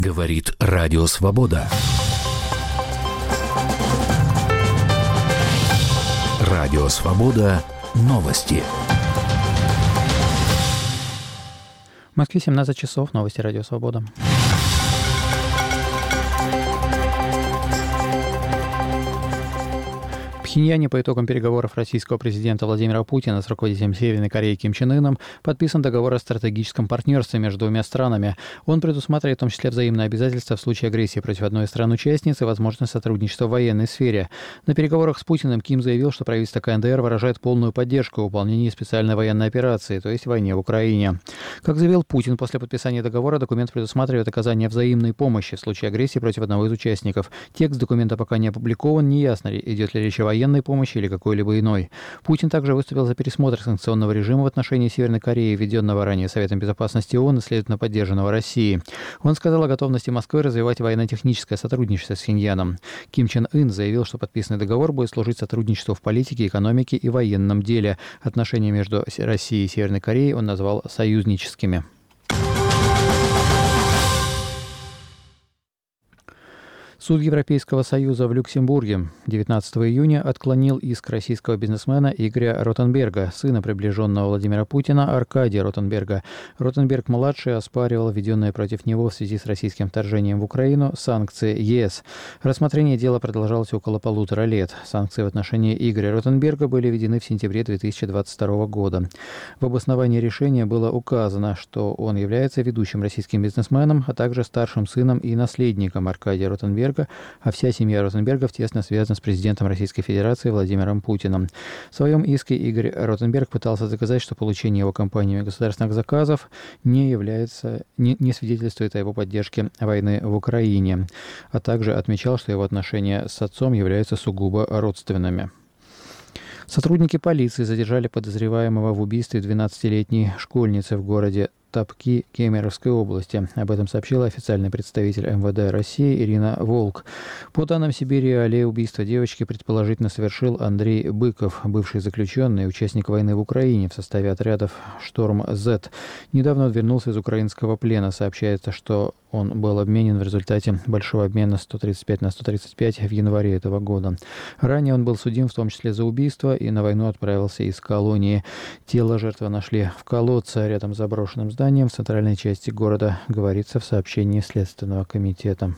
Говорит Радио Свобода. Радио Свобода. Новости. В Москве 17 часов. Новости Радио Свобода. В Пхеньяне по итогам переговоров российского президента Владимира Путина с руководителем Северной Кореи Ким Чен Ыном подписан договор о стратегическом партнерстве между двумя странами. Он предусматривает в том числе взаимные обязательства в случае агрессии против одной из стран-участниц и возможность сотрудничества в военной сфере. На переговорах с Путиным Ким заявил, что правительство КНДР выражает полную поддержку в выполнении специальной военной операции, то есть войне в Украине. Как заявил Путин, после подписания договора документ предусматривает оказание взаимной помощи в случае агрессии против одного из участников. Текст документа пока не опубликован, неясно, идет ли речь о военной помощи или какой-либо иной. Путин также выступил за пересмотр санкционного режима в отношении Северной Кореи, введенного ранее Советом Безопасности ООН и, следовательно, поддержанного Россией. Он сказал о готовности Москвы развивать военно-техническое сотрудничество с Пхеньяном. Ким Чен Ын заявил, что подписанный договор будет служить сотрудничеству в политике, экономике и военном деле. Отношения между Россией и Северной Кореей он назвал союзническими. Суд Европейского Союза в Люксембурге 19 июня отклонил иск российского бизнесмена Игоря Ротенберга, сына приближенного Владимира Путина Аркадия Ротенберга. Ротенберг-младший оспаривал введенные против него в связи с российским вторжением в Украину санкции ЕС. Рассмотрение дела продолжалось около 1,5 лет. Санкции в отношении Игоря Ротенберга были введены в сентябре 2022 года. В обосновании решения было указано, что он является ведущим российским бизнесменом, а также старшим сыном и наследником Аркадия Ротенберга, а вся семья Ротенбергов тесно связана с президентом Российской Федерации Владимиром Путиным. В своем иске Игорь Ротенберг пытался доказать, что получение его компаниями государственных заказов не свидетельствует о его поддержке войны в Украине, а также отмечал, что его отношения с отцом являются сугубо родственными. Сотрудники полиции задержали подозреваемого в убийстве 12-летней школьницы в городе Топки Кемеровской области. Об этом сообщила официальный представитель МВД России Ирина Волк. По данным Сибири, убийство девочки предположительно совершил Андрей Быков, бывший заключенный, участник войны в Украине в составе отрядов «Шторм-З». Недавно он вернулся из украинского плена. Сообщается, что он был обменен в результате большого обмена 135 на 135 в январе этого года. Ранее он был судим в том числе за убийство и на войну отправился из колонии. Тело жертвы нашли в колодце рядом с заброшенным зданием в центральной части города, говорится в сообщении Следственного комитета.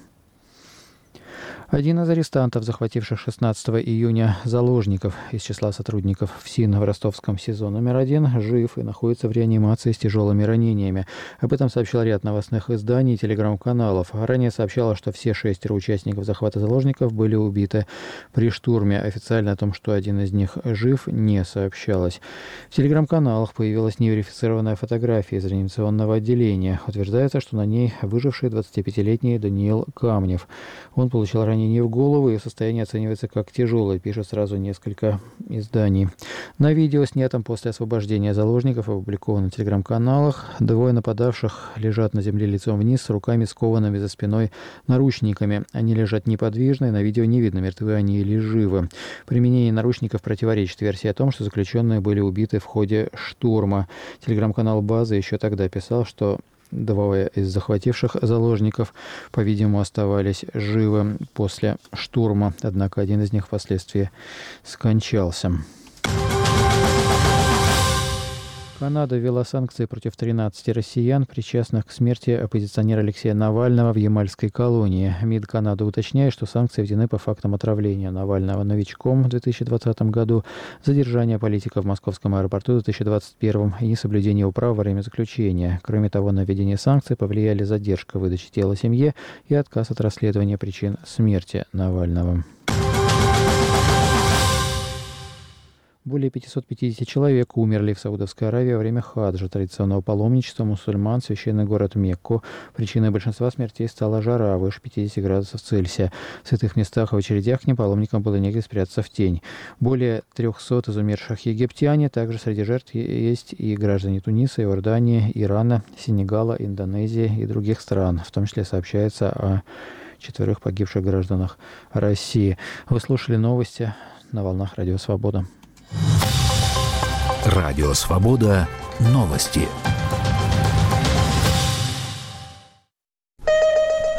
Один из арестантов, захвативших 16 июня заложников из числа сотрудников ФСИН в ростовском СИЗО номер 1, жив и находится в реанимации с тяжелыми ранениями. Об этом сообщил ряд новостных изданий и телеграм-каналов. Ранее сообщалось, что все 6 участников захвата заложников были убиты при штурме. Официально о том, что один из них жив, не сообщалось. В телеграм-каналах появилась неверифицированная фотография из реанимационного отделения. Утверждается, что на ней выживший 25-летний Даниил Камнев. Он получил ранение в голову, и состояние оценивается как тяжелое, пишет сразу несколько изданий. На видео, снятом после освобождения заложников, опубликованном в телеграм-каналах, двое нападавших лежат на земле лицом вниз с руками скованными за спиной наручниками. Они лежат неподвижно, и на видео не видно, мертвы они или живы. Применение наручников противоречит версии о том, что заключенные были убиты в ходе штурма. Телеграм-канал «База» еще тогда писал, что двое из захвативших заложников, по-видимому, оставались живы после штурма, однако один из них впоследствии скончался. Канада ввела санкции против 13 россиян, причастных к смерти оппозиционера Алексея Навального в Ямальской колонии. МИД Канады уточняет, что санкции введены по фактам отравления Навального новичком в 2020 году, задержания политика в московском аэропорту в 2021 и несоблюдение его прав во время заключения. Кроме того, на введение санкций повлияли задержка выдачи тела семье и отказ от расследования причин смерти Навального. Более 550 человек умерли в Саудовской Аравии во время хаджа, традиционного паломничества мусульман в священный город Мекку. Причиной большинства смертей стала жара выше 50 градусов Цельсия. В святых местах и в очередях к ним паломникам было негде спрятаться в тень. Более 300 из умерших египтяне. Также среди жертв есть и граждане Туниса, Иордании, Ирана, Сенегала, Индонезии и других стран. В том числе сообщается о 4 погибших гражданах России. Вы слушали новости на волнах Радио Свобода. Радио Свобода. Новости.